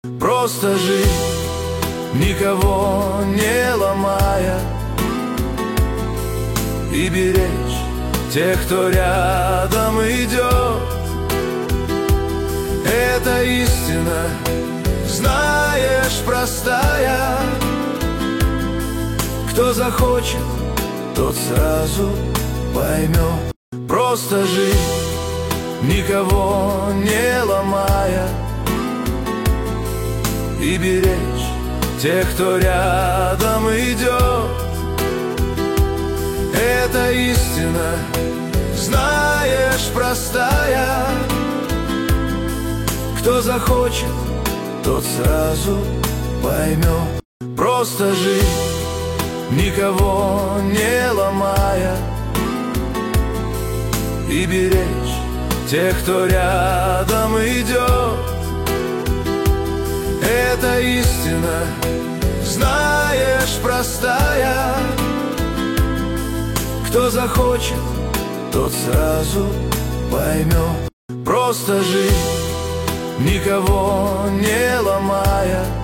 Просто жить, никого не ломая, и беречь тех, кто рядом идет. Это истина, знаешь, простая. Кто захочет, тот сразу поймет. Просто жить, никого не ломая, и беречь тех, кто рядом идет. Это истина, знаешь, простая. Кто захочет, тот сразу поймет. Просто жить, никого не ломая, и беречь тех, кто рядом идет. Это истина, знаешь, простая. Кто захочет, тот сразу поймет. Просто жить, никого не ломая,